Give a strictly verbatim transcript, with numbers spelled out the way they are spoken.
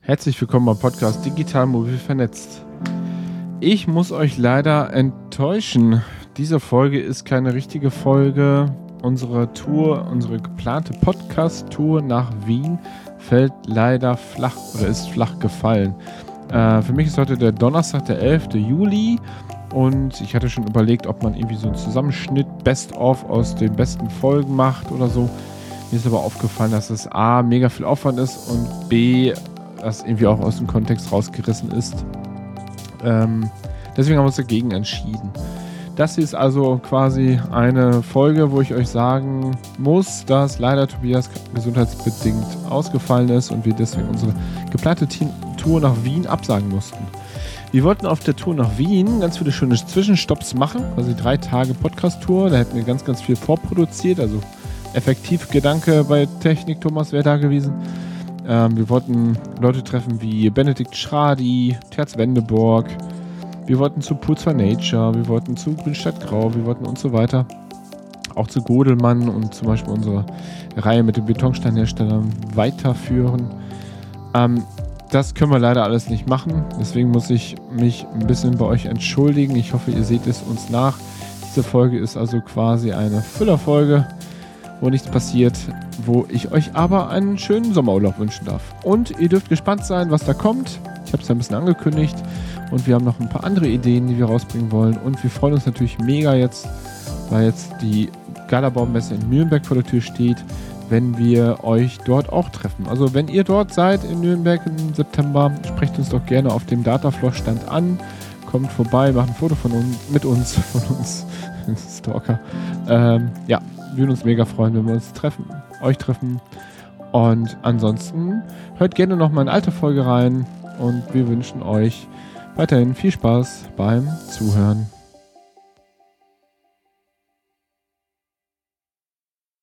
Herzlich willkommen beim Podcast Digital Mobil Vernetzt. Ich muss euch leider enttäuschen. Diese Folge ist keine richtige Folge. Unsere Tour, unsere geplante Podcast-Tour nach Wien fällt leider flach oder ist flach gefallen. Äh, für mich ist heute der Donnerstag, der elfter Juli und ich hatte schon überlegt, ob man irgendwie so einen Zusammenschnitt Best-of aus den besten Folgen macht oder so. Mir ist aber aufgefallen, dass es A, mega viel Aufwand ist und B, das irgendwie auch aus dem Kontext rausgerissen ist. Ähm, deswegen haben wir uns dagegen entschieden. Das hier ist also quasi eine Folge, wo ich euch sagen muss, dass leider Tobias gesundheitsbedingt ausgefallen ist und wir deswegen unsere geplante Tour nach Wien absagen mussten. Wir wollten auf der Tour nach Wien ganz viele schöne Zwischenstopps machen, also drei Tage Podcast-Tour, da hätten wir ganz, ganz viel vorproduziert, also effektiv Gedanke bei Technik, Thomas wäre da gewesen. Ähm, wir wollten Leute treffen wie Benedikt Schradi, Terz Wendeborg, wir wollten zu Pools for Nature, wir wollten zu Grünstadt Grau, wir wollten und so weiter. Auch zu Godelmann und zum Beispiel unsere Reihe mit den Betonsteinherstellern weiterführen. Ähm, das können wir leider alles nicht machen, deswegen muss ich mich ein bisschen bei euch entschuldigen. Ich hoffe, ihr seht es uns nach. Diese Folge ist also quasi eine Füllerfolge, wo nichts passiert, wo ich euch aber einen schönen Sommerurlaub wünschen darf. Und ihr dürft gespannt sein, was da kommt. Ich habe es ja ein bisschen angekündigt und wir haben noch ein paar andere Ideen, die wir rausbringen wollen. Und wir freuen uns natürlich mega jetzt, weil jetzt die Galabaum-Messe in Nürnberg vor der Tür steht, wenn wir euch dort auch treffen. Also wenn ihr dort seid in Nürnberg im September, sprecht uns doch gerne auf dem Datafloss-Stand an. Kommt vorbei, macht ein Foto von uns, mit uns, von uns, Stalker. Ähm, ja. Wir würden uns mega freuen, wenn wir uns treffen, euch treffen. Und ansonsten hört gerne noch mal in eine alte Folge rein und wir wünschen euch weiterhin viel Spaß beim Zuhören.